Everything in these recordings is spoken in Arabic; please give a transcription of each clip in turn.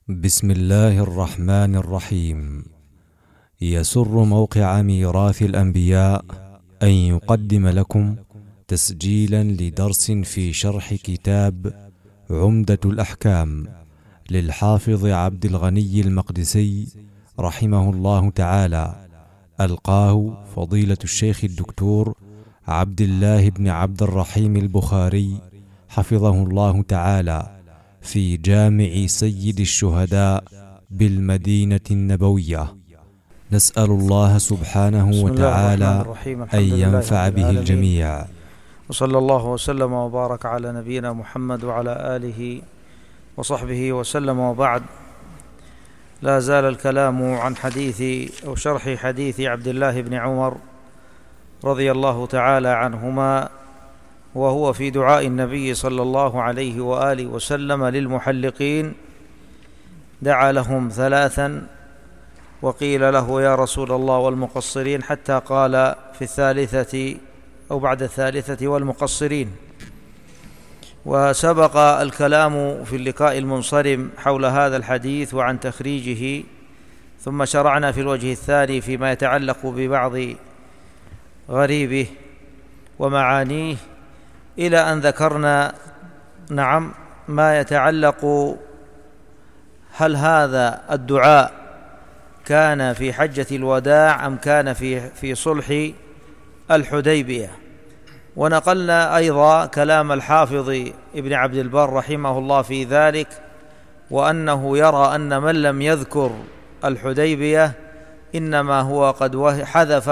بسم الله الرحمن الرحيم. يسر موقع ميراث الأنبياء أن يقدم لكم تسجيلا لدرس في شرح كتاب عمدة الأحكام للحافظ عبد الغني المقدسي رحمه الله تعالى، ألقاه فضيلة الشيخ الدكتور عبد الله بن عبد الرحيم البخاري حفظه الله تعالى في جامع سيد الشهداء بالمدينة النبوية. نسأل الله سبحانه وتعالى أن ينفع به الجميع. وصلى الله وسلم وبارك على نبينا محمد وعلى آله وصحبه وسلم، وبعد. لا زال الكلام عن حديث أو شرح حديث عبد الله بن عمر رضي الله تعالى عنهما، وهو في دعاء النبي صلى الله عليه وآله وسلم للمحلقين. دعا لهم ثلاثا وقيل له يا رسول الله والمقصرين، حتى قال في الثالثة أو بعد الثالثة والمقصرين. وسبق الكلام في اللقاء المنصرم حول هذا الحديث وعن تخريجه، ثم شرعنا في الوجه الثاني فيما يتعلق ببعض غريبه ومعانيه، إلى أن ذكرنا ما يتعلق هل هذا الدعاء كان في حجة الوداع أم كان في صلح الحديبية. ونقلنا أيضا كلام الحافظ ابن عبد البر رحمه الله في ذلك، وأنه يرى أن من لم يذكر الحديبية إنما هو قد حذف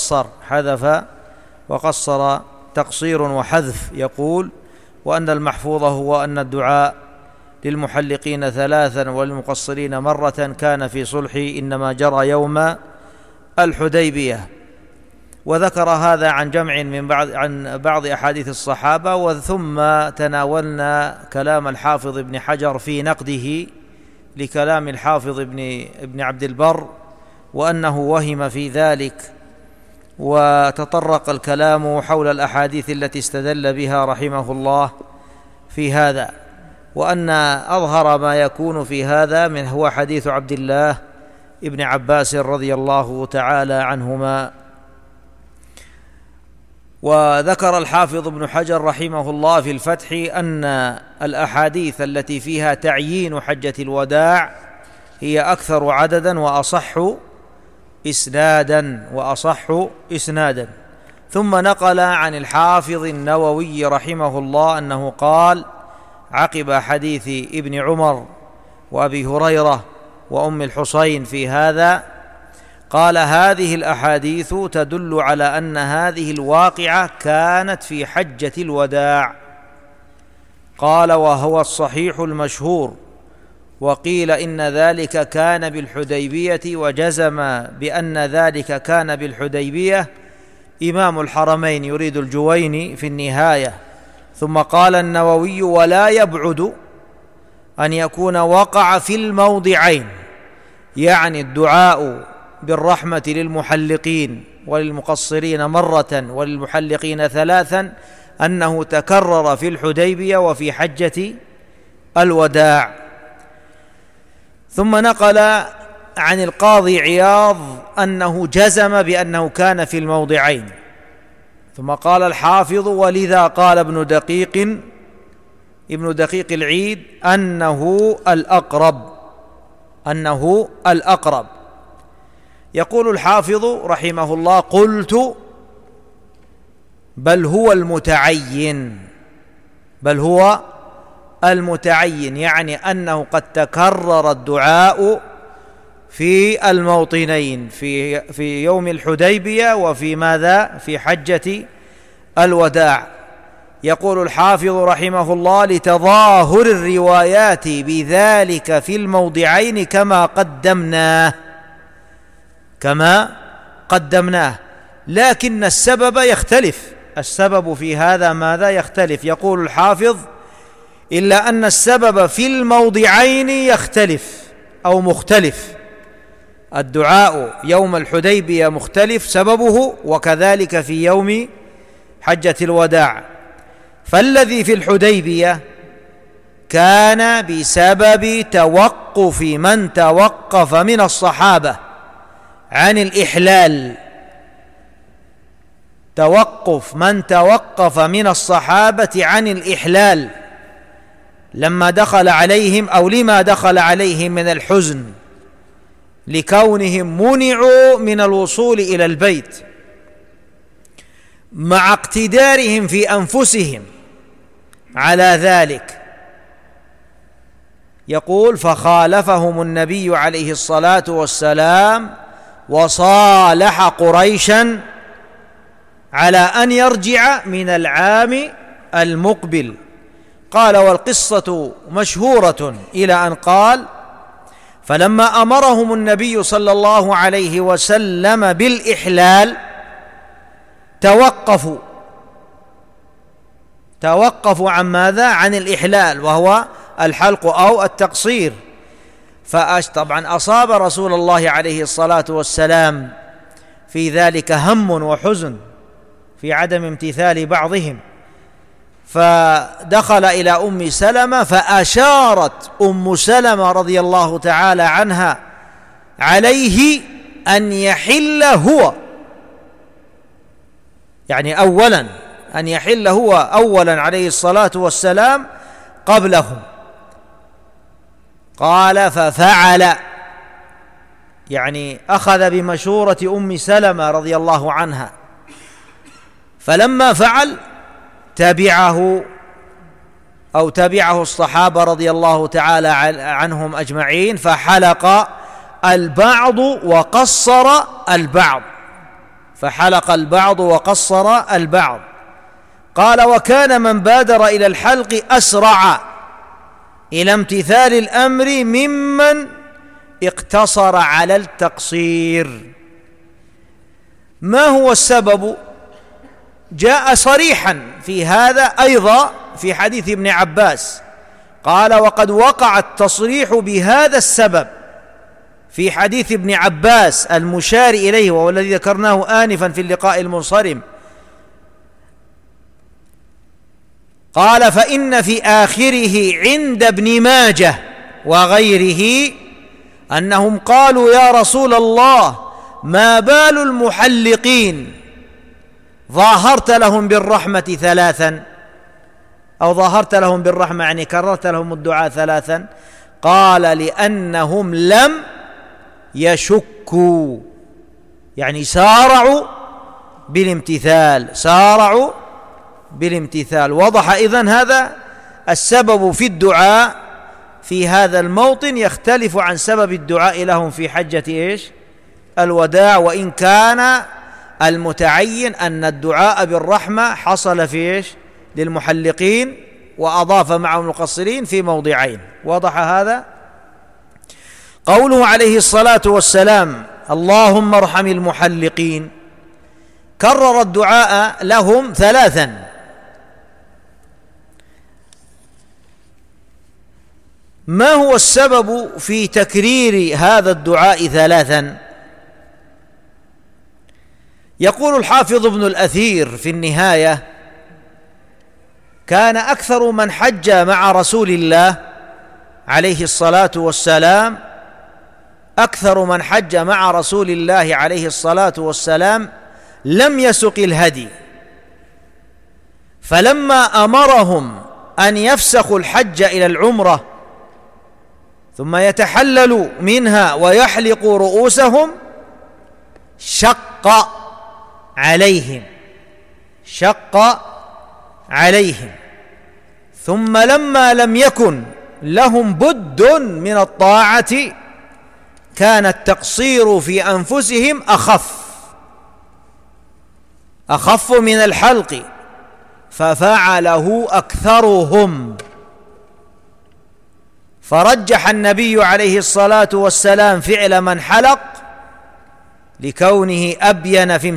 وقصر تقصير وحذف، يقول: وأن المحفوظ هو أن الدعاء للمحلقين ثلاثا والمقصرين مرة كان في صلح إنما جرى يوم الحديبية. وذكر هذا عن جمع عن بعض أحاديث الصحابة. وثم تناولنا كلام الحافظ ابن حجر في نقده لكلام الحافظ ابن عبد البر، وأنه وهم في ذلك، وتطرق الكلام حول الأحاديث التي استدل بها رحمه الله في هذا، وأن أظهر ما يكون في هذا هو حديث عبد الله ابن عباس رضي الله تعالى عنهما. وذكر الحافظ ابن حجر رحمه الله في الفتح أن الأحاديث التي فيها تعيين حجة الوداع هي أكثر عددا وأصح إسنادا. ثم نقل عن الحافظ النووي رحمه الله أنه قال عقب حديث ابن عمر وأبي هريرة وأم الحصين في هذا، قال: هذه الأحاديث تدل على أن هذه الواقعة كانت في حجة الوداع. قال: وهو الصحيح المشهور. وقيل إن ذلك كان بالحديبية، وجزم بأن ذلك كان بالحديبية إمام الحرمين يريد الجويني في النهاية. ثم قال النووي: ولا يبعد أن يكون وقع في الموضعين، يعني الدعاء بالرحمة للمحلقين وللمقصرين مرة وللمحلقين ثلاثا، أنه تكرر في الحديبية وفي حجة الوداع. ثم نقل عن القاضي عياض أنه جزم بأنه كان في الموضعين. ثم قال الحافظ: ولذا قال ابن دقيق العيد أنه الأقرب. يقول الحافظ رحمه الله: قلت بل هو المتعين، يعني أنه قد تكرر الدعاء في الموطنين، في يوم الحديبية وفي ماذا؟ في حجة الوداع. يقول الحافظ رحمه الله: لتظاهر الروايات بذلك في الموضعين كما قدمناه، لكن السبب يختلف. السبب في هذا ماذا؟ يختلف. يقول الحافظ: إلا أن السبب في الموضعين يختلف أو مختلف. الدعاء يوم الحديبية مختلف سببه، وكذلك في يوم حجة الوداع. فالذي في الحديبية كان بسبب توقف من توقف من الصحابة عن الإحلال، توقف من توقف من الصحابة عن الإحلال لما دخل عليهم أو لما دخل عليهم من الحزن لكونهم منعوا من الوصول إلى البيت مع اقتدارهم في أنفسهم على ذلك. يقول: فخالفهم النبي عليه الصلاة والسلام وصالح قريشا على أن يرجع من العام المقبل. قال: والقصة مشهورة إلى أن قال: فلما أمرهم النبي صلى الله عليه وسلم بالإحلال توقفوا عن ماذا؟ عن الإحلال، وهو الحلق أو التقصير. طبعا أصاب رسول الله عليه الصلاة والسلام في ذلك هم وحزن في عدم امتثال بعضهم، فدخل إلى أم سلمة فأشارت أم سلمة رضي الله تعالى عنها عليه أن يحل هو، يعني أولا أن يحل هو أولا عليه الصلاة والسلام قبلهم. قال: ففعل، يعني أخذ بمشورة أم سلمة رضي الله عنها، فلما فعل تبعه الصحابة رضي الله تعالى عنهم أجمعين، فحلق البعض وقصر البعض. قال: وكان من بادر إلى الحلق أسرع إلى امتثال الأمر ممن اقتصر على التقصير. ما هو السبب؟ جاء صريحا في هذا أيضا في حديث ابن عباس، قال: وقد وقع التصريح بهذا السبب في حديث ابن عباس المشار إليه وهو الذي ذكرناه آنفا في اللقاء المنصرم. قال: فإن في آخره عند ابن ماجه وغيره أنهم قالوا: يا رسول الله، ما بال المحلقين ظاهرت لهم بالرحمة ثلاثا، أو ظاهرت لهم بالرحمة يعني كررت لهم الدعاء ثلاثا. قال: لأنهم لم يشكوا، يعني سارعوا بالامتثال. وضح إذن هذا السبب في الدعاء في هذا الموطن يختلف عن سبب الدعاء لهم في حجة الوداع، وإن كان المتعين أن الدعاء بالرحمة حصل في للمحلقين، وأضاف معهم المقصرين في موضعين. وضح هذا. قوله عليه الصلاة والسلام: اللهم ارحم المحلقين، كرر الدعاء لهم ثلاثا. ما هو السبب في تكرير هذا الدعاء ثلاثا؟ يقول الحافظ ابن الأثير في النهاية: كان أكثر من حج مع رسول الله عليه الصلاة والسلام لم يسق الهدي، فلما أمرهم أن يفسخوا الحج إلى العمرة ثم يتحللوا منها ويحلقوا رؤوسهم شق عليهم. ثم لما لم يكن لهم بد من الطاعة كان التقصير في أنفسهم أخف من الحلق، ففعله أكثرهم. فرجح النبي عليه الصلاة والسلام فعل من حلق لكونه أبين في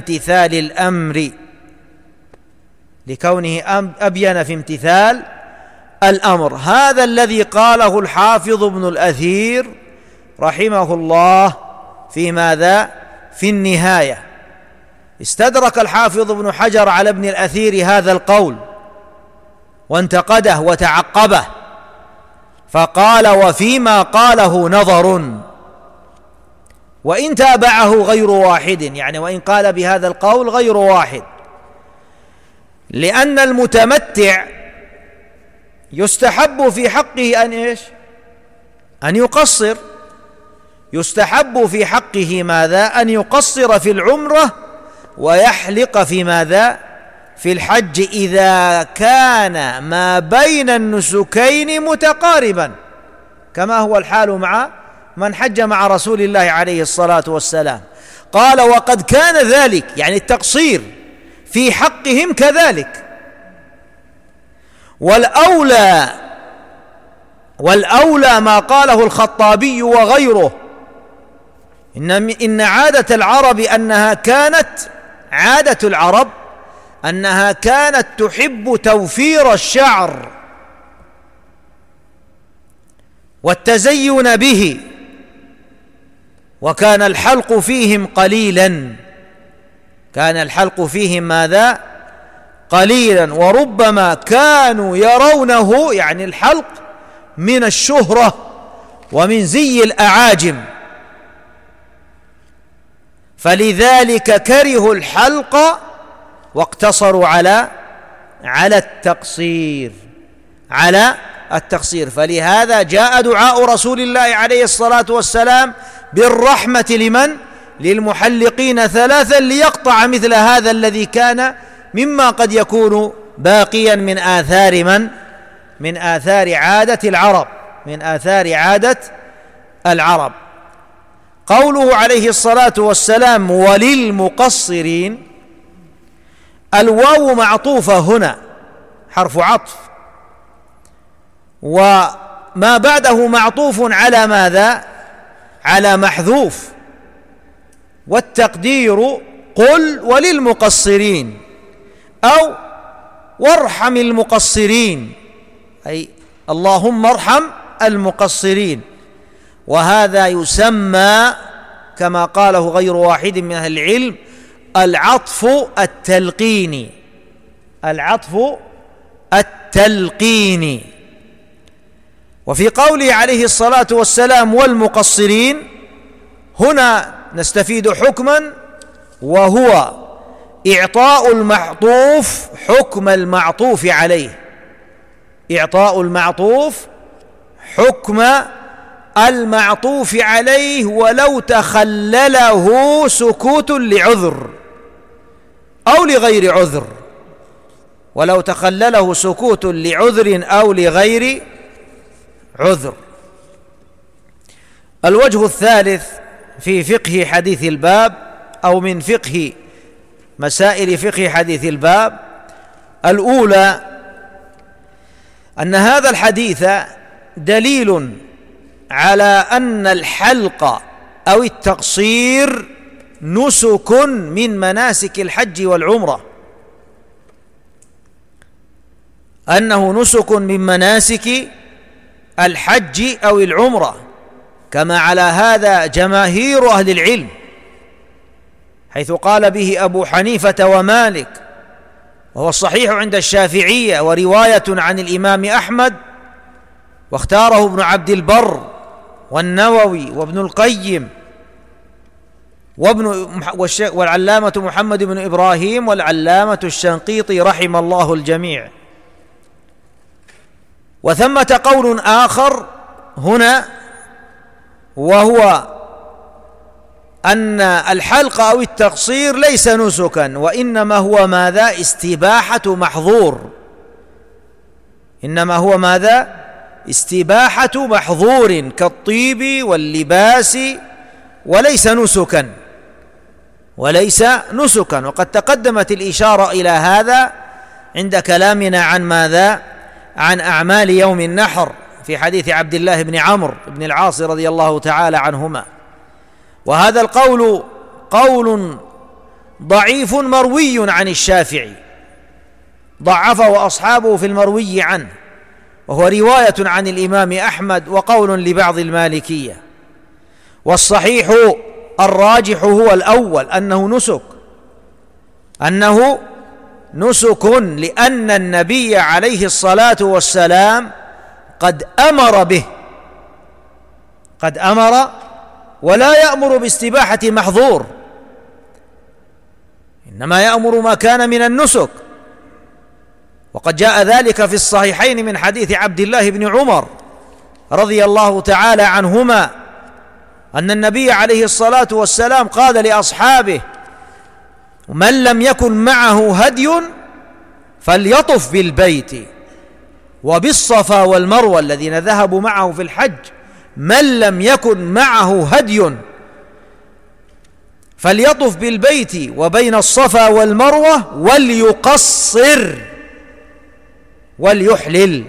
امتثال الأمر. هذا الذي قاله الحافظ ابن الأثير رحمه الله في ماذا؟ في النهاية. استدرك الحافظ ابن حجر على ابن الأثير هذا القول وانتقده وتعقبه، فقال: وفيما قاله نظر، وإن تابعه غير واحد، يعني وإن قال بهذا القول غير واحد، لأن المتمتع يستحب في حقه أن يقصر، يستحب في حقه ماذا؟ أن يقصر في العمرة ويحلق في ماذا؟ في الحج، إذا كان ما بين النسكين متقاربا، كما هو الحال مع من حج مع رسول الله عليه الصلاة والسلام. قال: وقد كان ذلك، يعني التقصير في حقهم كذلك. والأولى ما قاله الخطابي وغيره، إن عادة العرب أنها كانت تحب توفير الشعر والتزين به، وكان الحلق فيهم قليلا، كان الحلق فيهم ماذا؟ قليلا، وربما كانوا يرونه، يعني الحلق، من الشهرة ومن زي الأعاجم، فلذلك كرهوا الحلق واقتصروا على التقصير. فلهذا جاء دعاء رسول الله عليه الصلاة والسلام بالرحمة لمن؟ للمحلقين ثلاثا، ليقطع مثل هذا الذي كان مما قد يكون باقيا من آثار عادة العرب. قوله عليه الصلاة والسلام: وللمقصرين، الواو معطوفة هنا حرف عطف، وما بعده معطوف على ماذا؟ على محذوف، والتقدير: قل وللمقصرين، أو وارحم المقصرين، أي اللهم ارحم المقصرين. وهذا يسمى كما قاله غير واحد من أهل العلم العطف التلقيني. وفي قوله عليه الصلاة والسلام: والمقصرين، هنا نستفيد حكما، وهو إعطاء المعطوف حكم المعطوف عليه، إعطاء المعطوف حكم المعطوف عليه، ولو تخلله سكوت لعذر أو لغير عذر، ولو تخلله سكوت لعذر أو لغير عذر. الوجه الثالث في فقه حديث الباب، أو من فقه مسائل فقه حديث الباب: الأولى أن هذا الحديث دليل على أن الحلق أو التقصير نسك من مناسك الحج والعمرة، أنه نسك من مناسك الحج أو العمرة، كما على هذا جماهير أهل العلم، حيث قال به أبو حنيفة ومالك، وهو الصحيح عند الشافعية، ورواية عن الإمام أحمد، واختاره ابن عبد البر والنووي وابن القيم والعلامة محمد بن إبراهيم والعلامة الشنقيطي رحم الله الجميع. وثمة قول آخر هنا، وهو أن الحلق أو التقصير ليس نسكا، وإنما هو ماذا؟ استباحة محظور، إنما هو ماذا؟ استباحة محظور كالطيب واللباس، وليس نسكا. وقد تقدمت الإشارة إلى هذا عند كلامنا عن ماذا؟ عن أعمال يوم النحر في حديث عبد الله بن عمرو بن العاص رضي الله تعالى عنهما. وهذا القول قول ضعيف مروي عن الشافعي، ضعفه أصحابه في المروي عنه، وهو رواية عن الإمام أحمد وقول لبعض المالكية. والصحيح الراجح هو الأول، أنه نسك، لأن النبي عليه الصلاة والسلام قد أمر به، قد أمر ولا يأمر باستباحة محظور، إنما يأمر ما كان من النسك. وقد جاء ذلك في الصحيحين من حديث عبد الله بن عمر رضي الله تعالى عنهما أن النبي عليه الصلاة والسلام قال لأصحابه: من لم يكن معه هدي فليطف بالبيت وبالصفا والمروة، الذين ذهبوا معه في الحج، من لم يكن معه هدي فليطف بالبيت وبين الصفا والمروة وليقصر وليحلل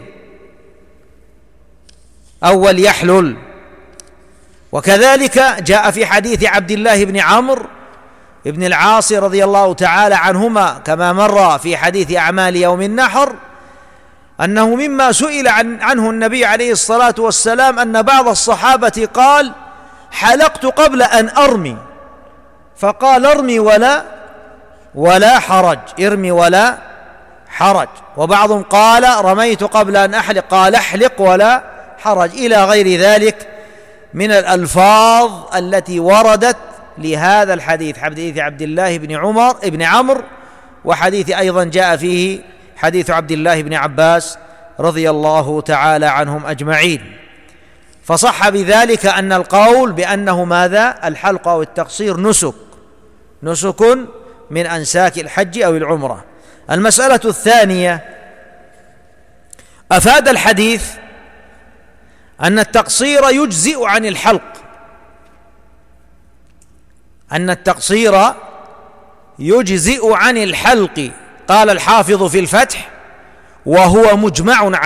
أو وليحلل. وكذلك جاء في حديث عبد الله بن عمرو بن العاص رضي الله تعالى عنهما كما مر في حديث أعمال يوم النحر أنه مما سئل عنه النبي عليه الصلاة والسلام أن بعض الصحابة قال: حلقت قبل أن أرمي، فقال: ارمي ولا حرج، ارمي ولا حرج. وبعضهم قال: رميت قبل أن أحلق، قال: احلق ولا حرج، إلى غير ذلك من الألفاظ التي وردت لهذا الحديث، حديث عبد الله بن عمرو، وحديث أيضا جاء فيه حديث عبد الله بن عباس رضي الله تعالى عنهم أجمعين. فصح بذلك أن القول بأنه ماذا؟ الحلق أو التقصير نسك من أنساك الحج أو العمرة. المسألة الثانية: أفاد الحديث أن التقصير يجزئ عن الحلق، أن التقصير يجزئ عن الحلق. قال الحافظ في الفتح: وهو مجمع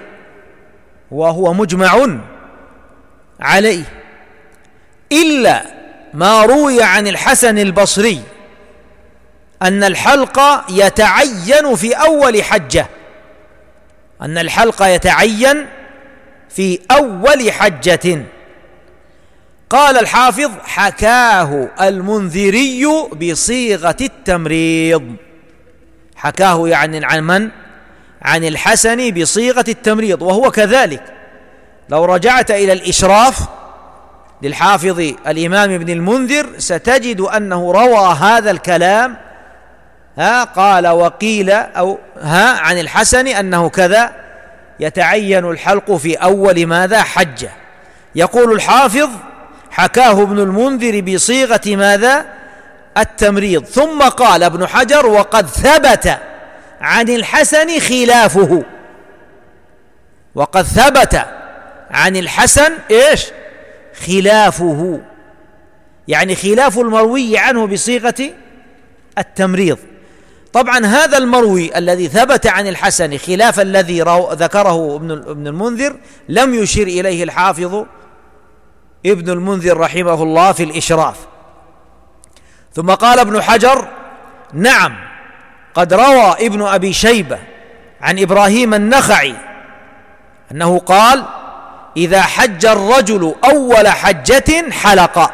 عليه إلا ما روي عن الحسن البصري أن الحلق يتعين في أول حجة، أن الحلق يتعين في أول حجة. قال الحافظ: حكاه المنذري بصيغة التمريض. حكاه يعني عن من؟ عن الحسن بصيغة التمريض، وهو كذلك. لو رجعت إلى الإشراف للحافظ الإمام ابن المنذر ستجد أنه روى هذا الكلام، قال وقيل أو عن الحسن أنه كذا يتعين الحلق في أول ماذا؟ حجة. يقول الحافظ: حكاه ابن المنذر بصيغة ماذا؟ التمريض. ثم قال ابن حجر: وقد ثبت عن الحسن خلافه. وقد ثبت عن الحسن إيش؟ خلافه، يعني خلاف المروي عنه بصيغة التمريض. طبعا هذا المروي الذي ثبت عن الحسن خلاف الذي ذكره ابن المنذر لم يشير إليه الحافظ ابن المنذر رحمه الله في الإشراف. ثم قال ابن حجر: نعم، قد روى ابن أبي شيبة عن إبراهيم النخعي أنه قال: إذا حج الرجل أول حجة حلق.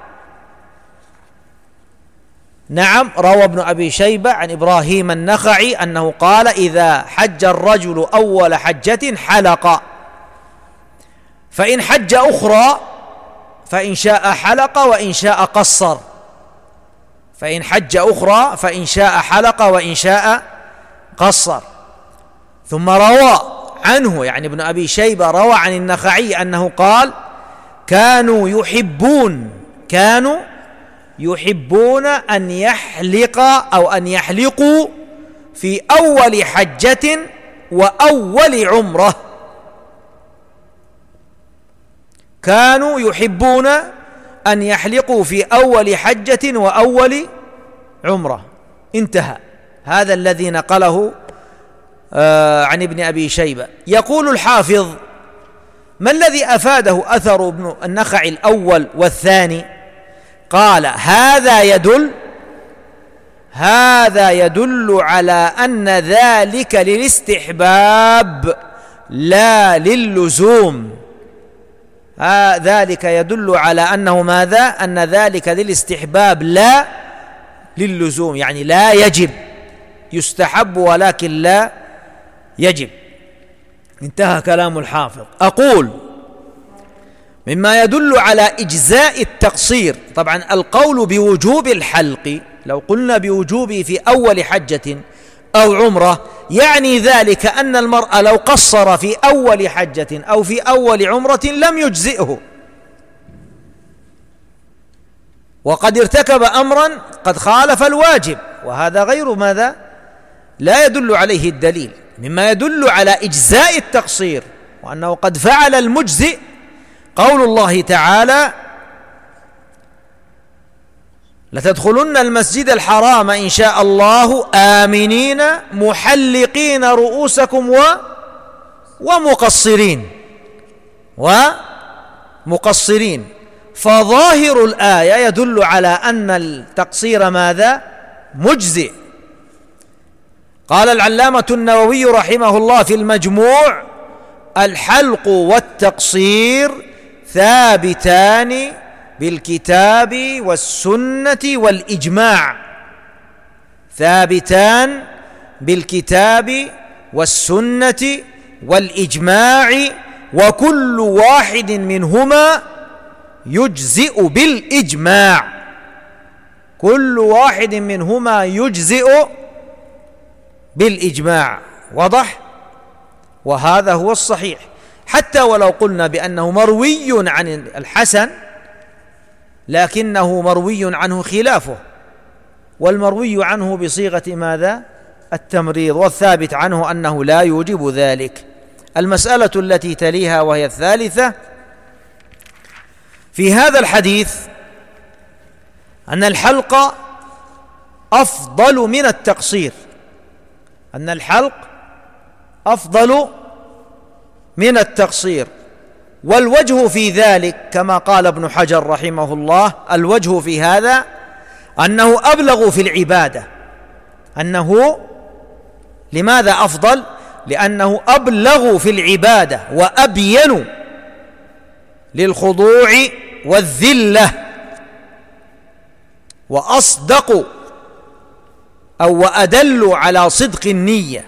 نعم، روى ابن أبي شيبة عن إبراهيم النخعي أنه قال: إذا حج الرجل أول حجة حلق، فإن حج أخرى فإن شاء حلق وإن شاء قصر. فإن حج أخرى فإن شاء حلق وإن شاء قصر. ثم روى عنه، يعني ابن أبي شيبة روى عن النخعي أنه قال: كانوا يحبون أن يحلق أو أن يحلقوا في أول حجة وأول عمرة. كانوا يحبون أن يحلقوا في أول حجة وأول عمرة. انتهى. هذا الذي نقله عن ابن أبي شيبة. يقول الحافظ: ما الذي أفاده أثر ابن النخعي الأول والثاني؟ قال: هذا يدل على أن ذلك للاستحباب لا للزوم. ذلك يدل على أنه ماذا؟ أن ذلك للاستحباب لا للزوم، يعني لا يجب، يستحب ولكن لا يجب. انتهى كلام الحافظ. أقول مما يدل على إجزاء التقصير، طبعا القول بوجوب الحلق لو قلنا بوجوبه في أول حجة أو عمرة يعني ذلك أن المرء لو قصر في أول حجة أو في أول عمرة لم يجزئه، وقد ارتكب أمرا قد خالف الواجب، وهذا غير ماذا؟ لا يدل عليه الدليل. مما يدل على إجزاء التقصير وأنه قد فعل المجزئ قول الله تعالى: لتدخلن المسجد الحرام إن شاء الله آمنين محلقين رؤوسكم ومقصرين. فظاهر الآية يدل على أن التقصير ماذا؟ مجزئ. قال العلامة النووي رحمه الله في المجموع: الحلق والتقصير ثابتان بالكتاب والسنة والإجماع، ثابتان بالكتاب والسنة والإجماع، وكل واحد منهما يجزئ بالإجماع، كل واحد منهما يجزئ بالإجماع. واضح؟ وهذا هو الصحيح، حتى ولو قلنا بأنه مروي عن الحسن لكنه مروي عنه خلافه، والمروي عنه بصيغة ماذا؟ التمريض، والثابت عنه أنه لا يوجب ذلك. المسألة التي تليها وهي الثالثة في هذا الحديث أن الحلق أفضل من التقصير، أن الحلق أفضل من التقصير. والوجه في ذلك كما قال ابن حجر رحمه الله، الوجه في هذا أنه أبلغ في العبادة. أنه لماذا أفضل؟ لأنه أبلغ في العبادة وأبين للخضوع والذلة، وأصدق أو وأدل على صدق النية،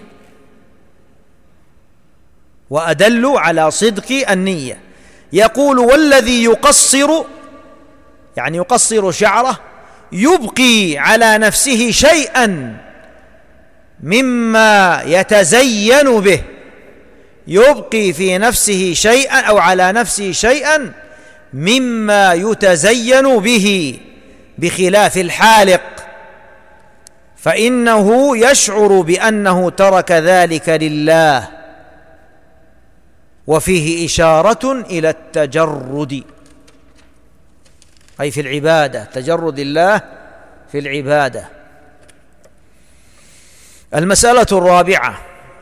وأدل على صدق النية. يقول: والذي يقصر يعني يقصر شعره يبقي على نفسه شيئا مما يتزين به، يبقي في نفسه شيئا أو على نفسه شيئا مما يتزين به، بخلاف الحالق فإنه يشعر بأنه ترك ذلك لله. وفيه إشارة إلى التجرد، أي في العبادة، تجرد الله في العبادة. المسألة الرابعة: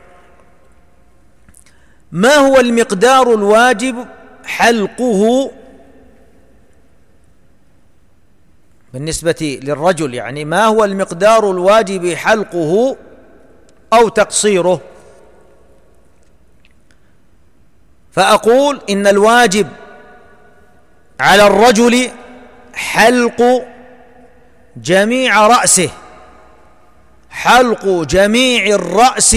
ما هو المقدار الواجب حلقه بالنسبة للرجل؟ يعني ما هو المقدار الواجب حلقه أو تقصيره؟ فأقول إن الواجب على الرجل حلق جميع رأسه، حلق جميع الرأس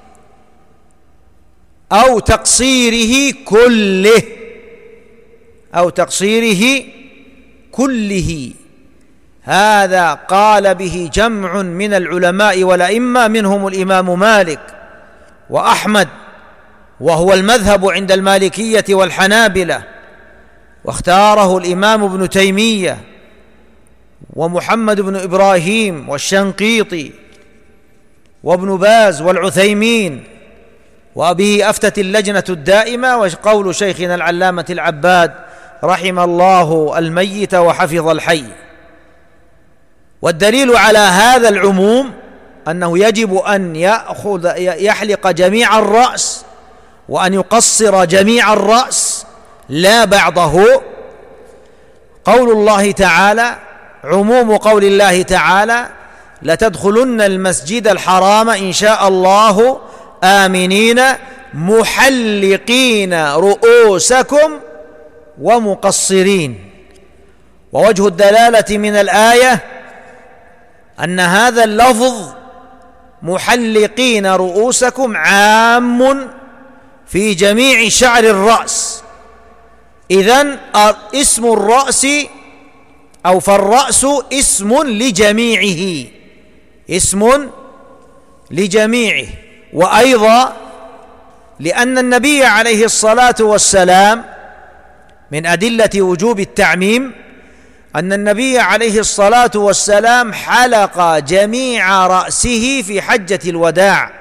أو تقصيره كله، أو تقصيره كله. هذا قال به جمع من العلماء والأئمة، منهم الإمام مالك وأحمد، وهو المذهب عند المالكية والحنابلة، واختاره الإمام ابن تيمية ومحمد بن إبراهيم والشنقيطي وابن باز والعثيمين، وبه أفتت اللجنة الدائمة، وقول شيخنا العلامة العباد رحم الله الميت وحفظ الحي. والدليل على هذا العموم أنه يجب أن يحلق جميع الرأس وأن يقصر جميع الرأس لا بعضه. قول الله تعالى، عموم قول الله تعالى: لتدخلن المسجد الحرام إن شاء الله آمنين محلقين رؤوسكم ومقصرين. ووجه الدلالة من الآية أن هذا اللفظ محلقين رؤوسكم عام في جميع شعر الرأس. إذن اسم الرأس أو فالرأس اسم لجميعه، اسم لجميعه. وأيضا لأن النبي عليه الصلاة والسلام من أدلة وجوب التعميم أن النبي عليه الصلاة والسلام حلق جميع رأسه في حجة الوداع.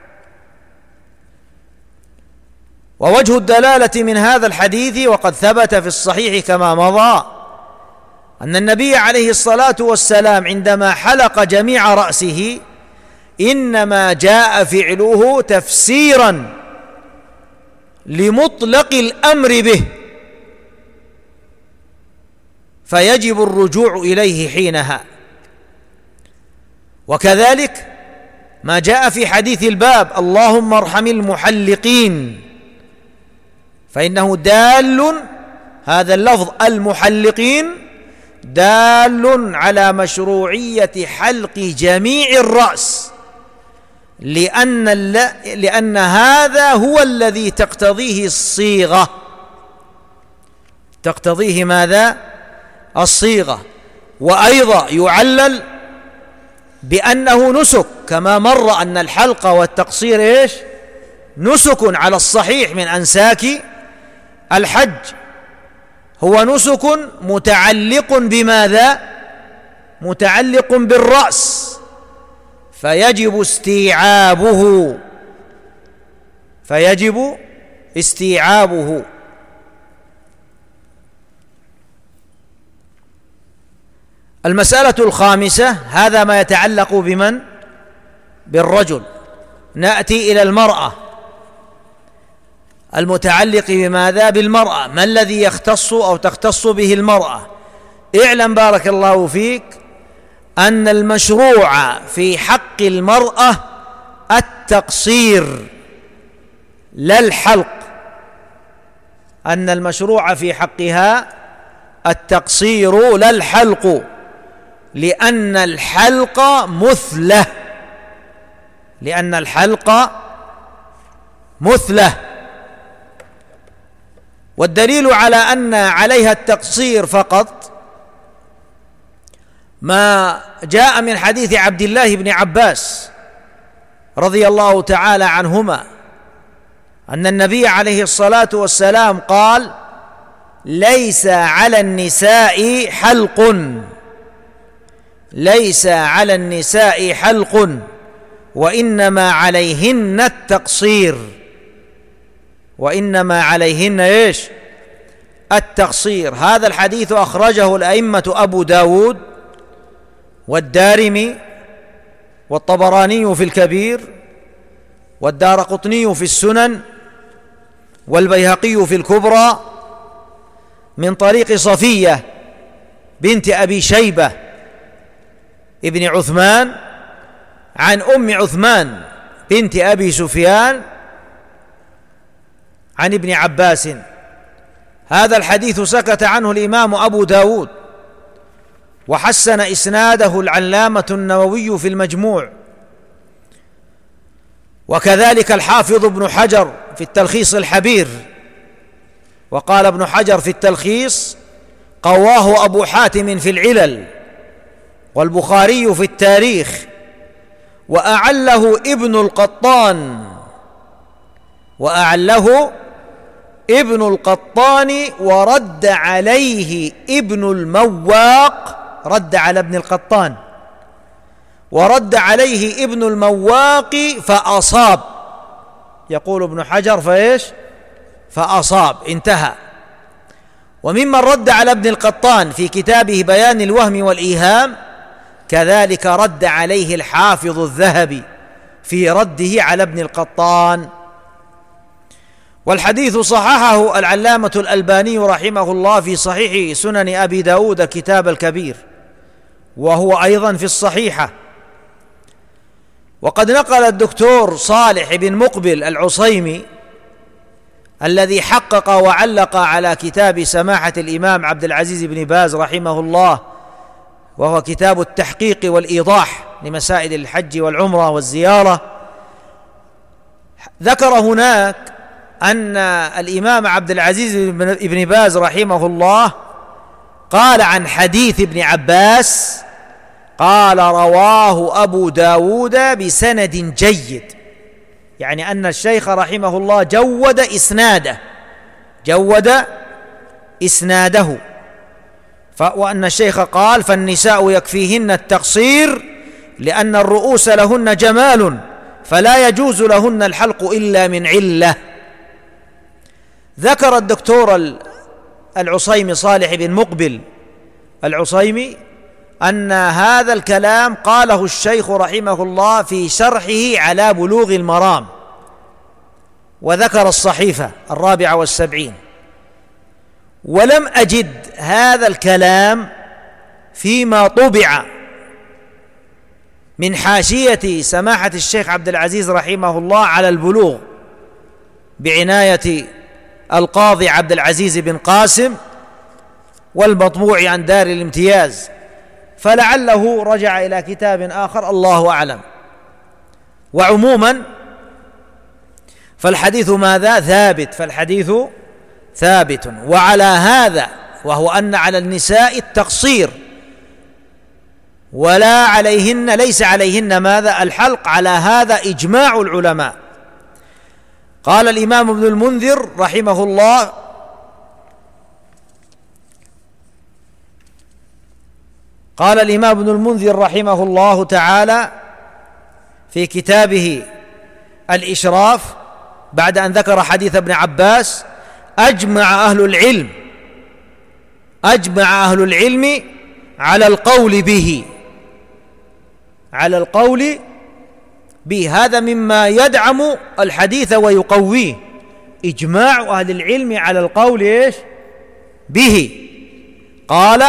ووجه الدلالة من هذا الحديث وقد ثبت في الصحيح كما مضى أن النبي عليه الصلاة والسلام عندما حلق جميع رأسه إنما جاء فعله تفسيرا لمطلق الأمر به، فيجب الرجوع إليه حينها. وكذلك ما جاء في حديث الباب اللهم ارحم المحلقين، فإنه دال، هذا اللفظ المحلقين دال على مشروعية حلق جميع الرأس، لأن هذا هو الذي تقتضيه الصيغة. تقتضيه ماذا؟ الصيغة. وأيضا يعلل بأنه نسك، كما مر أن الحلق والتقصير إيش؟ نسك على الصحيح من أنساك الحج، هو نسك متعلق بماذا؟ متعلق بالرأس، فيجب استيعابه. المسألة الخامسة، هذا ما يتعلق بمن؟ بالرجل. نأتي إلى المرأة، المتعلق بماذا؟ بالمرأة. ما الذي يختص أو تختص به المرأة؟ اعلم بارك الله فيك أن المشروع في حق المرأة التقصير لا الحلق، أن المشروع في حقها التقصير لا الحلق، لأن الحلق مثلة. والدليل على أن عليها التقصير فقط ما جاء من حديث عبد الله بن عباس رضي الله تعالى عنهما أن النبي عليه الصلاة والسلام قال: ليس على النساء حلق وإنما عليهن التقصير. إيش؟ التقصير. هذا الحديث أخرجه الأئمة أبو داود والدارمي والطبراني في الكبير والدارقطني في السنن والبيهقي في الكبرى من طريق صفية بنت أبي شيبة ابن عثمان عن أم عثمان بنت أبي سفيان عن ابن عباس. هذا الحديث سكت عنه الإمام أبو داود، وحسن إسناده العلامة النووي في المجموع، وكذلك الحافظ ابن حجر في التلخيص الحبير. وقال ابن حجر في التلخيص: قواه أبو حاتم في العلل، والبخاري في التاريخ، وأعله ابن القطان ورد عليه ابن المواق، رد على ابن القطان ورد عليه ابن المواق فأصاب. يقول ابن حجر فإيش؟ فأصاب، انتهى. وممن رد على ابن القطان في كتابه بيان الوهم والإيهام كذلك رد عليه الحافظ الذهبي في رده على ابن القطان. والحديث صححه العلامة الألباني رحمه الله في صحيح سنن أبي داود كتاب الكبير، وهو أيضا في الصحيحة. وقد نقل الدكتور صالح بن مقبل العصيمي الذي حقق وعلق على كتاب سماحة الإمام عبد العزيز بن باز رحمه الله، وهو كتاب التحقيق والإيضاح لمسائل الحج والعمرة والزيارة، ذكر هناك أن الإمام عبد العزيز بن باز رحمه الله قال عن حديث ابن عباس قال رواه أبو داود بسند جيد، يعني أن الشيخ رحمه الله جود إسناده، وأن الشيخ قال فالنساء يكفيهن التقصير لأن الرؤوس لهن جمال فلا يجوز لهن الحلق إلا من علة. ذكر الدكتور العصيمي صالح بن مقبل العصيمي أن هذا الكلام قاله الشيخ رحمه الله في شرحه على بلوغ المرام، وذكر الصحيفة 74، ولم أجد هذا الكلام فيما طبع من حاشية سماحة الشيخ عبد العزيز رحمه الله على البلوغ بعناية القاضي عبد العزيز بن قاسم والمطبوع عن دار الامتياز، فلعله رجع إلى كتاب آخر، الله أعلم. وعموما فالحديث ماذا؟ فالحديث ثابت. وعلى هذا وهو أن على النساء التقصير ليس عليهن ماذا؟ الحلق، على هذا إجماع العلماء. قال الإمام ابن المنذر رحمه الله رحمه الله تعالى في كتابه الإشراف بعد أن ذكر حديث ابن عباس: أجمع أهل العلم على القول به. هذا مما يدعم الحديث ويقويه، إجماع أهل العلم على القول به. قال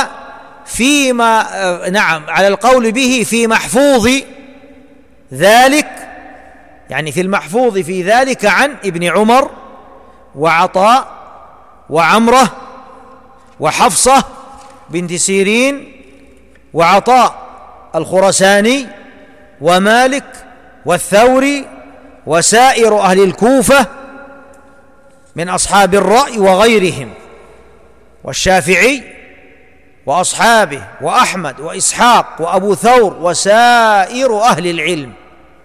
على القول به في محفوظ ذلك، يعني في المحفوظ في ذلك عن ابن عمر وعطاء وعمرة وحفصة بنت سيرين وعطاء الخرساني ومالك والثوري وسائر أهل الكوفة من أصحاب الرأي وغيرهم، والشافعي وأصحابه وأحمد وإسحاق وأبو ثور وسائر أهل العلم.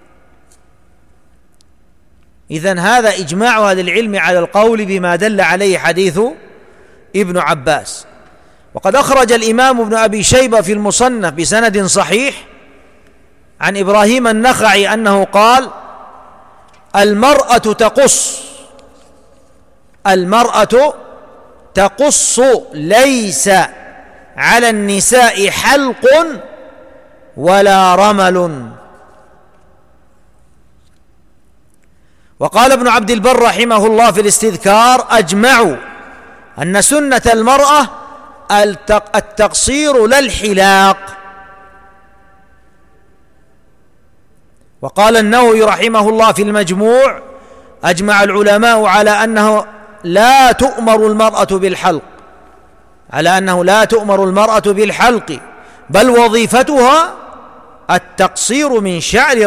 إذن هذا إجماع أهل العلم على القول بما دل عليه حديث ابن عباس. وقد أخرج الإمام ابن أبي شيبة في المصنف بسند صحيح عن إبراهيم النخعي أنه قال: المرأة تقص ليس على النساء حلق ولا رمل. وقال ابن عبد البر رحمه الله في الاستذكار: أجمعوا أن سنة المرأة التقصير لا الحلاق. وقال النووي رحمه الله في المجموع: أجمع العلماء على أنه لا تؤمر المرأة بالحلق، بل وظيفتها التقصير من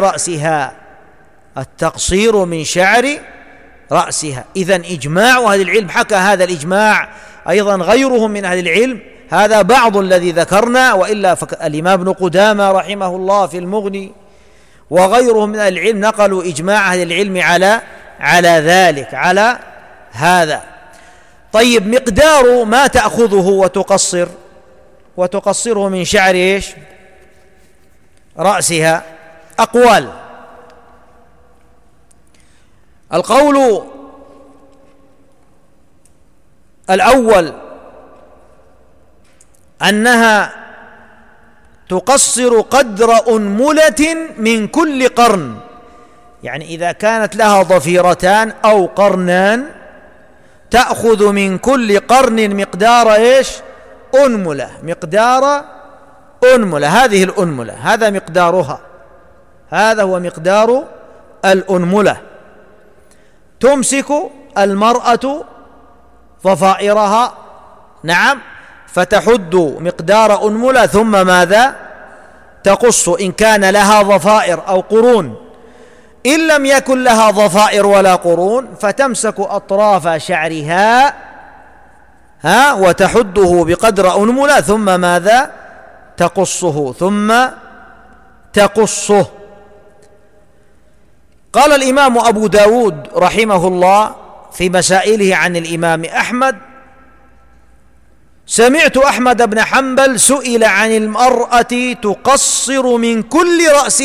شعر رأسها. إذن إجماع أهل العلم، حكى هذا الإجماع أيضا غيرهم من أهل العلم، هذا بعض الذي ذكرنا، وإلا الإمام ابن قدامة رحمه الله في المغني وغيرهم من أهل العلم نقلوا إجماع أهل العلم على ذلك، على هذا. طيب، مقدار ما تأخذه وتقصره من شعر رأسها أقوال. القول الأول أنها تقصر قدر أنملة من كل قرن، يعني إذا كانت لها ضفيرتان أو قرنان تأخذ من كل قرن مقدار أنملة. هذه الأنملة، هذا مقدارها، هذا هو مقدار الأنملة. تمسك المرأة ضفائرها، فتحد مقدار أنملة، ثم ماذا؟ تقص إن كان لها ضفائر أو قرون. إن لم يكن لها ضفائر ولا قرون فتمسك أطراف شعرها وتحده بقدر أنملة، ثم ماذا؟ تقصه. قال الإمام أبو داود رحمه الله في مسائله عن الإمام أحمد: سمعت أحمد بن حنبل سئل عن المرأة تقصر من كل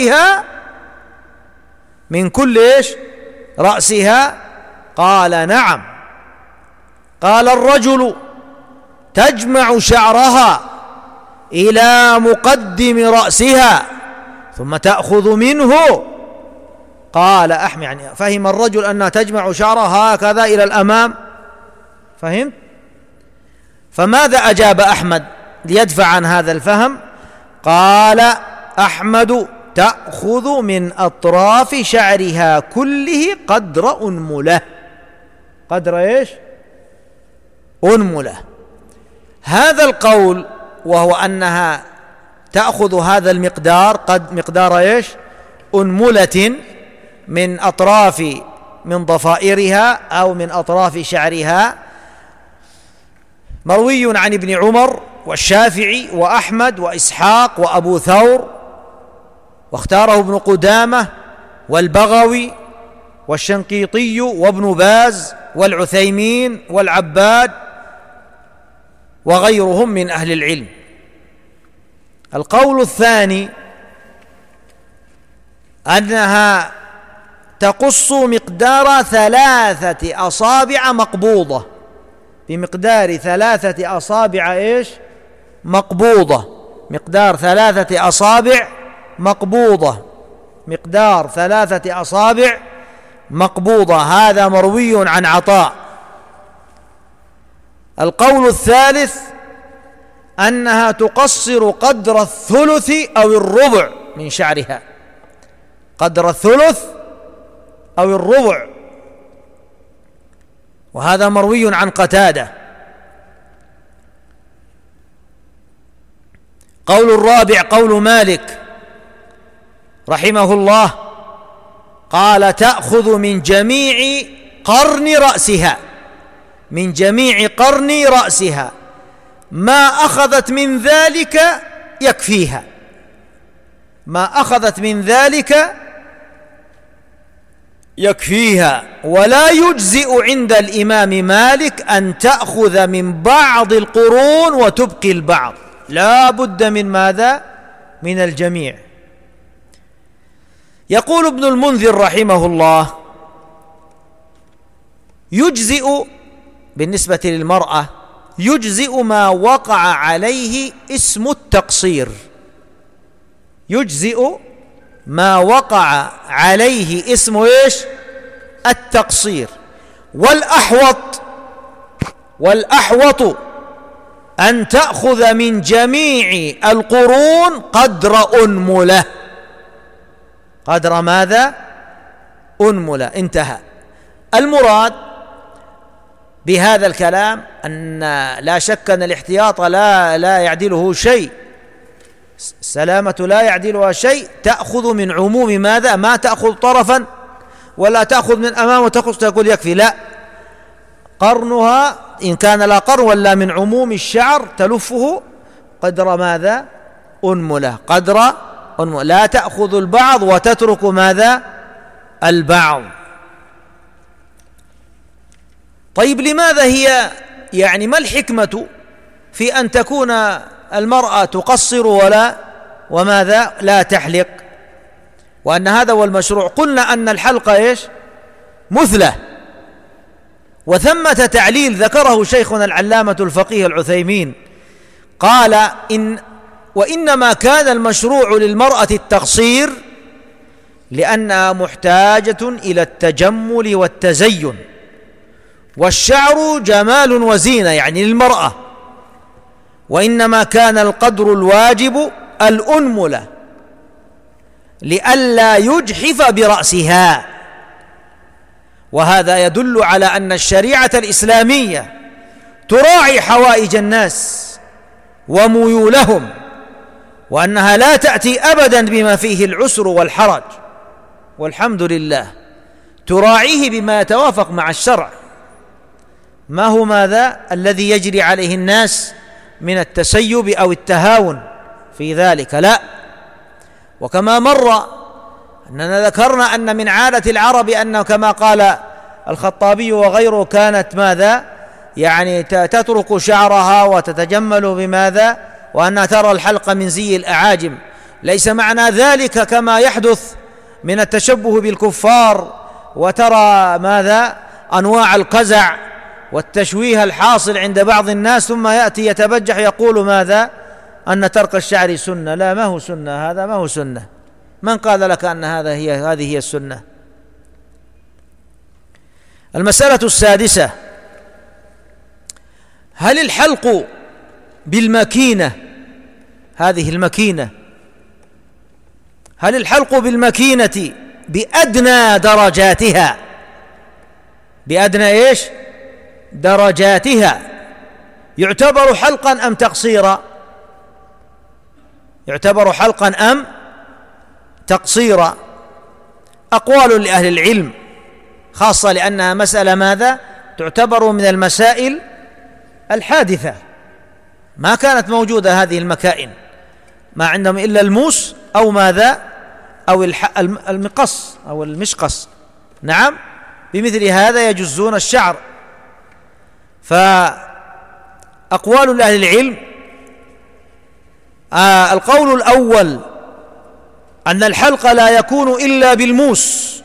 رأسها قال: نعم. قال: الرجل تجمع شعرها إلى مقدم رأسها ثم تأخذ منه. قال أحمد، يعني فهم الرجل أنها تجمع شعرها هكذا إلى الأمام، فهمت؟ فماذا أجاب أحمد ليدفع عن هذا الفهم؟ قال أحمد: تأخذ من أطراف شعرها كله قدر أنملة. قدر إيش؟ أنملة. هذا القول وهو أنها تأخذ هذا المقدار، قد مقدار إيش؟ أنملة من ضفائرها أو من أطراف شعرها، مروي عن ابن عمر والشافعي وأحمد وإسحاق وأبو ثور، واختاره ابن قدامة والبغوي والشنقيطي وابن باز والعثيمين والعباد وغيرهم من أهل العلم. القول الثاني أنها تقص مقدار 3 أصابع مقبوضة، بمقدار 3 أصابع إيش؟ مقبوضة، مقدار 3 أصابع مقبوضة، مقدار 3 أصابع مقبوضة. هذا مروي عن عطاء. القول الثالث أنها تقصر قدر الثلث أو الربع من شعرها، قدر الثلث أو الربع، وهذا مروي عن قتادة. قول الرابع قول مالك رحمه الله، قال: تأخذ من جميع قرن رأسها، من جميع قرن رأسها، ما أخذت من ذلك يكفيها، ما أخذت من ذلك يكفيها. ولا يجزئ عند الإمام مالك أن تأخذ من بعض القرون وتبقي البعض، لا بد من ماذا؟ من الجميع. يقول ابن المنذر رحمه الله: يجزئ بالنسبة للمرأة، يجزئ ما وقع عليه اسم التقصير، يجزئ ما وقع عليه اسم إيش؟ التقصير. والأحوط أن تأخذ من جميع القرون قدر أنملة. قدر ماذا؟ أنملة. انتهى. المراد بهذا الكلام أن لا شك أن الاحتياط لا يعدله شيء، السلامة لا يعدلها شيء. تأخذ من عموم ماذا؟ ما تأخذ طرفا ولا تأخذ من أمام وتقص تقول يكفي، لا، قرنها إن كان لا قرن ولا من عموم الشعر تلفه قدر ماذا؟ أنملة، قدر أنملة. لا تأخذ البعض وتترك ماذا؟ البعض. طيب لماذا هي يعني ما الحكمة في أن تكون المرأة تقصر وماذا؟ لا تحلق، وأن هذا هو المشروع. قلنا أن الحلق إيش؟ مثلة، وثمة تعليل ذكره شيخنا العلامة الفقيه العثيمين، قال: وإنما كان المشروع للمرأة التقصير لأنها محتاجة إلى التجمل والتزين، والشعر جمال وزينة يعني للمرأة، وإنما كان القدر الواجب الأنملة لئلا يجحف برأسها. وهذا يدل على أن الشريعة الإسلامية تراعي حوائج الناس وميولهم، وأنها لا تأتي أبدا بما فيه العسر والحرج، والحمد لله، تراعيه بما يتوافق مع الشرع، ما هو ماذا الذي يجري عليه الناس من التسيب أو التهاون في ذلك، لا. وكما مر أننا ذكرنا أن من عادة العرب أنه كما قال الخطابي وغيره كانت ماذا يعني تترك شعرها وتتجمل بماذا، وأنها ترى الحلق من زي الأعاجم. ليس معنى ذلك كما يحدث من التشبه بالكفار، وترى ماذا أنواع القزع والتشويه الحاصل عند بعض الناس، ثم يأتي يتبجح يقول ماذا أن ترك الشعر سنة. لا، ما هو سنة، هذا ما هو سنة. من قال لك أن هذه هي السنة؟ المسألة السادسة: هل الحلق بالمكينة، هذه المكينة، هل الحلق بالمكينة بأدنى درجاتها، بأدنى إيش؟ درجاتها، يعتبر حلقا أم تقصيرا؟ يعتبر حلقا أم تقصيرا؟ أقوال لأهل العلم، خاصة لأنها مسألة ماذا تعتبر من المسائل الحادثة، ما كانت موجودة هذه المكائن، ما عندهم إلا الموس أو ماذا أو المقص أو المشقص. نعم، بمثل هذا يجزون الشعر. فأقوال لأهل العلم: القول الأول أن الحلق لا يكون إلا بالموس،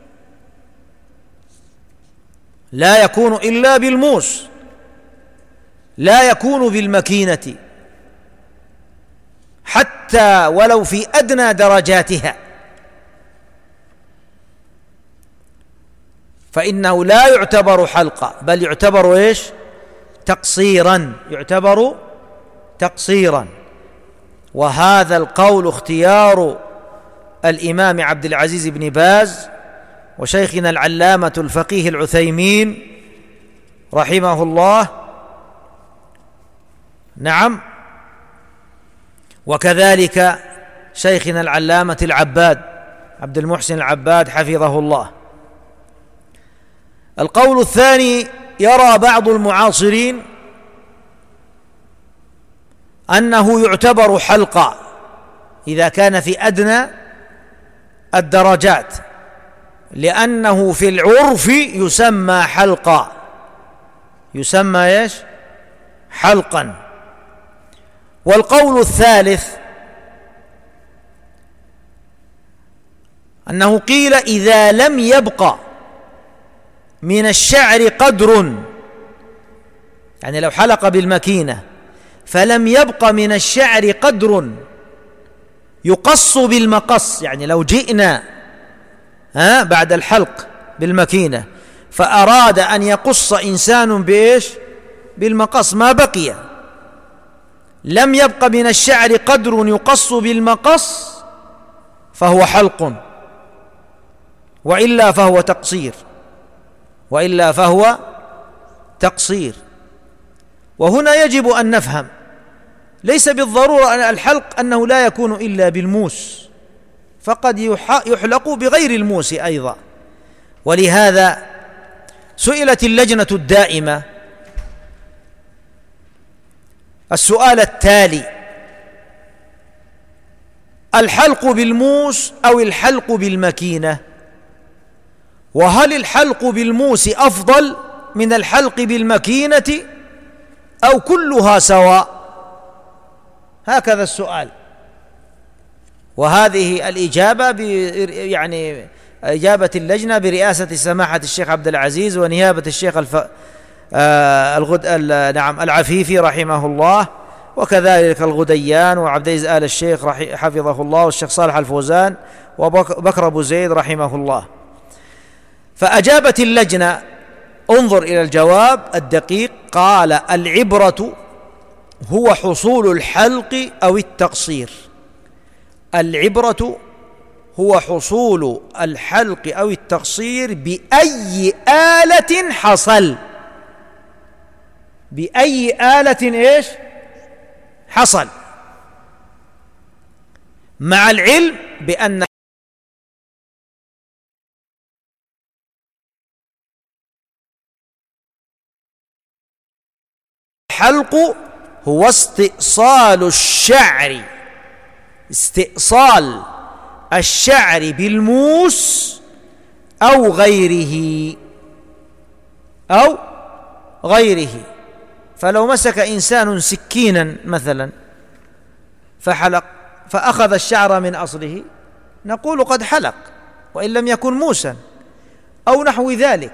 لا يكون إلا بالموس، لا يكون بالمكينة حتى ولو في أدنى درجاتها، فإنه لا يعتبر حلقا، بل يعتبر إيش؟ تقصيرا، يعتبر تقصيرا. وهذا القول اختيار الإمام عبد العزيز بن باز وشيخنا العلامة الفقيه العثيمين رحمه الله. نعم، وكذلك شيخنا العلامة العباد عبد المحسن العباد حفظه الله. القول الثاني: يرى بعض المعاصرين أنه يعتبر حلقا إذا كان في أدنى الدرجات، لأنه في العرف يسمى حلقا، يسمى إيش؟ حلقا. والقول الثالث أنه قيل إذا لم يبق من الشعر قدر، يعني لو حلق بالمكينة فلم يبق من الشعر قدر يقص بالمقص، يعني لو جئنا بعد الحلق بالمكينة فأراد أن يقص إنسان بإيش؟ بالمقص، ما بقي، لم يبق من الشعر قدر يقص بالمقص فهو حلق، وإلا فهو تقصير، وإلا فهو تقصير. وهنا يجب أن نفهم ليس بالضرورة أن الحلق أنه لا يكون إلا بالموس، فقد يحلق بغير الموس أيضا. ولهذا سئلت اللجنة الدائمة السؤال التالي: الحلق بالموس أو الحلق بالمكينة؟ وهل الحلق بالموس أفضل من الحلق بالمكينة أو كلها سواء؟ هكذا السؤال. وهذه الإجابة يعني إجابة اللجنة برئاسة سماحة الشيخ عبد العزيز ونيابة الشيخ العفيفي رحمه الله، وكذلك الغديان وعبد العزيز آل الشيخ حفظه الله، والشيخ صالح الفوزان وبكر أبو زيد رحمه الله. فأجابت اللجنة، انظر إلى الجواب الدقيق، قال: العبرة هو حصول الحلق أو التقصير، العبرة هو حصول الحلق أو التقصير بأي آلة حصل، بأي آلة إيش حصل، مع العلم بأن والحلق هو استئصال الشعر بالموس أو غيره. فلو مسك إنسان سكينا مثلا فحلق فأخذ الشعر من أصله نقول قد حلق وإن لم يكن موسا أو نحو ذلك.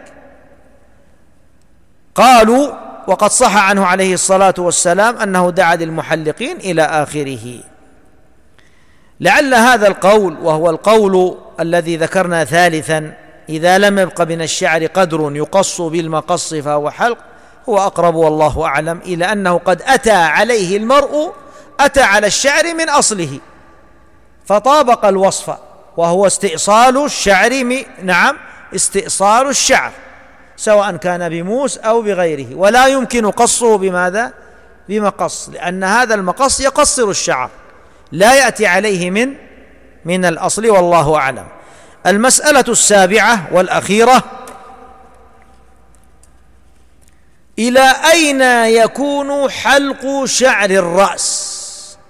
قالوا وقد صح عنه عليه الصلاة والسلام أنه دعا للمحلقين إلى آخره. لعل هذا القول، وهو القول الذي ذكرنا ثالثا، إذا لم يبق من الشعر قدر يقص بالمقص فهو حلق، هو أقرب والله أعلم إلى أنه قد أتى عليه المرء، أتى على الشعر من أصله فطابق الوصف، وهو استئصال الشعر، نعم استئصال الشعر سواء كان بموس أو بغيره، ولا يمكن قصه بماذا؟ بمقص، لأن هذا المقص يقصر الشعر لا يأتي عليه من الأصل، والله أعلم. المسألة السابعة والأخيرة: إلى أين يكون حلق شعر الرأس؟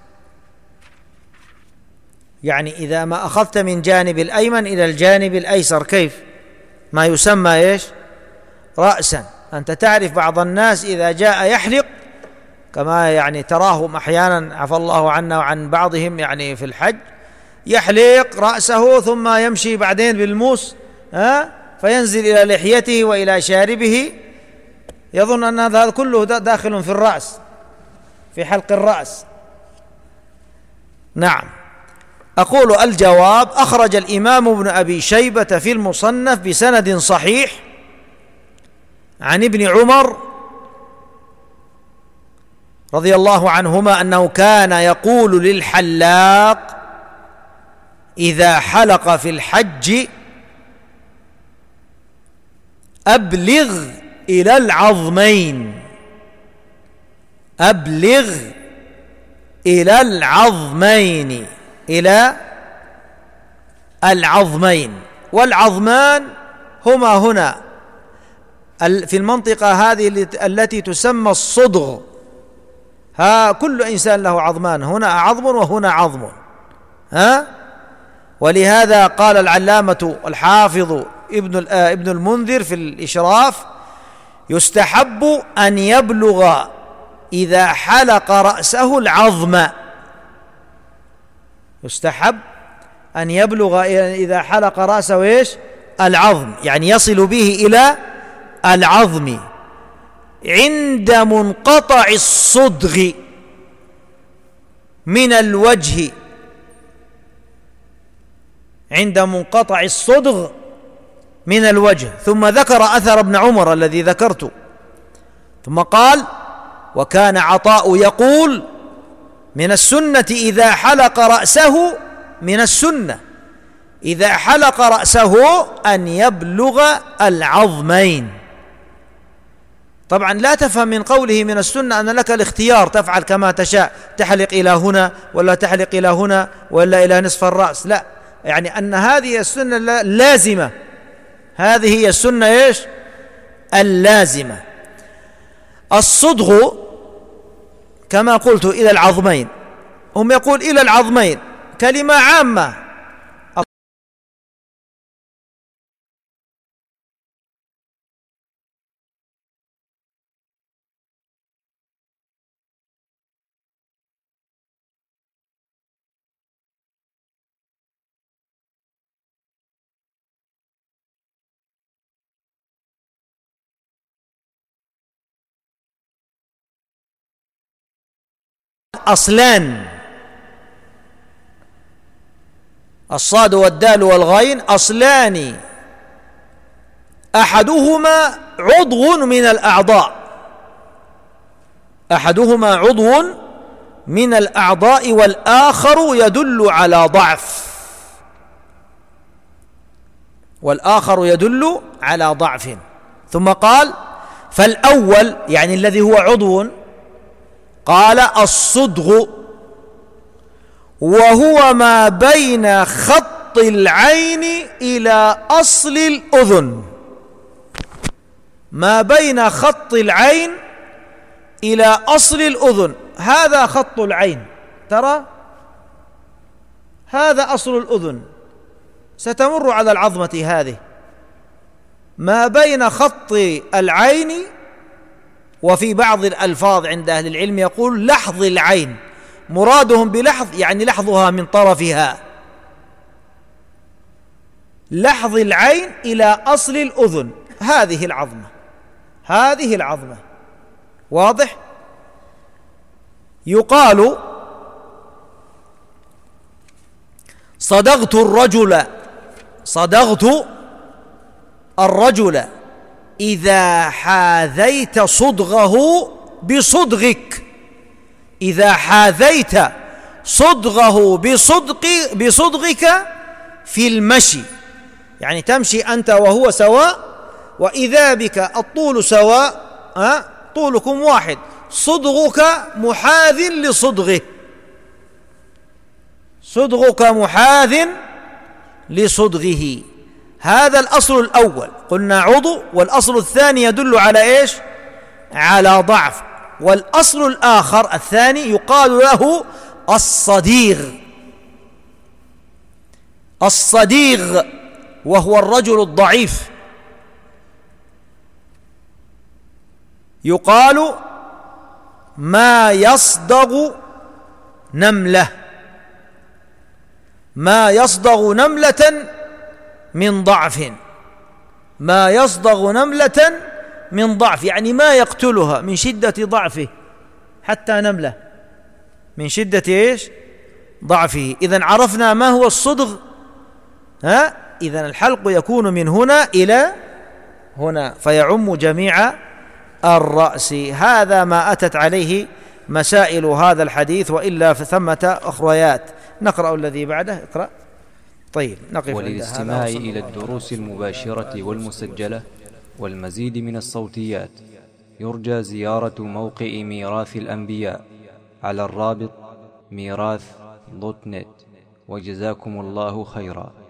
يعني إذا ما أخذت من جانب الأيمن إلى الجانب الأيسر كيف؟ ما يسمى إيش؟ رأسا. أنت تعرف بعض الناس إذا جاء يحلق، كما يعني تراهم أحيانا عفى الله عنا وعن بعضهم يعني في الحج، يحلق رأسه ثم يمشي بعدين بالموس فينزل إلى لحيته وإلى شاربه، يظن أن هذا كله داخل في الرأس، في حلق الرأس. نعم. أقول الجواب: أخرج الإمام ابن أبي شيبة في المصنف بسند صحيح عن ابن عمر رضي الله عنهما أنه كان يقول للحلاق إذا حلق في الحج: أبلغ إلى العظمين، أبلغ إلى العظمين، إلى العظمين. والعظمان هما هنا في المنطقة هذه التي تسمى الصدغ. كل إنسان له عظمان، هنا عظم وهنا عظم. ولهذا قال العلامة الحافظ ابن المنذر في الإشراف: يستحب أن يبلغ إذا حلق رأسه العظم، يستحب أن يبلغ إذا حلق رأسه إيش؟ العظم، يعني يصل به إلى العظم عند منقطع الصدغ من الوجه، عند منقطع الصدغ من الوجه. ثم ذكر أثر ابن عمر الذي ذكرته، ثم قال: وكان عطاء يقول: من السنة إذا حلق رأسه، من السنة إذا حلق رأسه أن يبلغ العظمين. طبعا لا تفهم من قوله من السنة أن لك الاختيار، تفعل كما تشاء، تحلق إلى هنا ولا تحلق إلى هنا ولا إلى نصف الرأس، لا، يعني أن هذه السنة لازمة، هذه هي السنة إيش؟ اللازمة. الصدغ كما قلت إلى العظمين، هم يقول إلى العظمين كلمة عامة. أصلان، الصاد والدال والغين أصلان، أحدهما عضو من الأعضاء، أحدهما عضو من الأعضاء والآخر يدل على ضعف، والآخر يدل على ضعف. ثم قال: فالأول يعني الذي هو عضو، قال: الصدغ وهو ما بين خط العين إلى أصل الأذن، ما بين خط العين إلى أصل الأذن، هذا خط العين، ترى هذا أصل الأذن، ستمر على العظمة هذه، ما بين خط العين، وفي بعض الألفاظ عند أهل العلم يقول لحظ العين، مرادهم بلحظ يعني لحظها من طرفها، لحظ العين إلى أصل الأذن، هذه العظمة، هذه العظمة، واضح؟ يقال صدغت الرجل إذا حاذيت صدغه بصدغك، إذا حاذيت صدغه بصدغك في المشي، يعني تمشي أنت وهو سواء، وإذا بك الطول سواء، طولكم واحد، صدغك محاذ لصدغه، صدغك محاذ لصدغه، هذا الأصل الأول، قلنا عضو، والأصل الثاني يدل على إيش؟ على ضعف، والأصل الآخر الثاني يقال له الصديغ، وهو الرجل الضعيف، يقال ما يصدغ نملة، ما يصدغ نملة من ضعف، ما يصدغ نملة من ضعف، يعني ما يقتلها من شدة ضعفه، حتى نملة من شدة إيش؟ ضعفه. إذن عرفنا ما هو الصدغ، إذن الحلق يكون من هنا إلى هنا، فيعم جميع الرأس، هذا ما أتت عليه مسائل هذا الحديث، وإلا فثمة أخريات. نقرأ الذي بعده، اقرأ. طيب، نقف. وللاستماع إلى الدروس المباشرة والمسجلة والمزيد من الصوتيات يرجى زيارة موقع ميراث الأنبياء على الرابط ميراث.net، وجزاكم الله خيرا.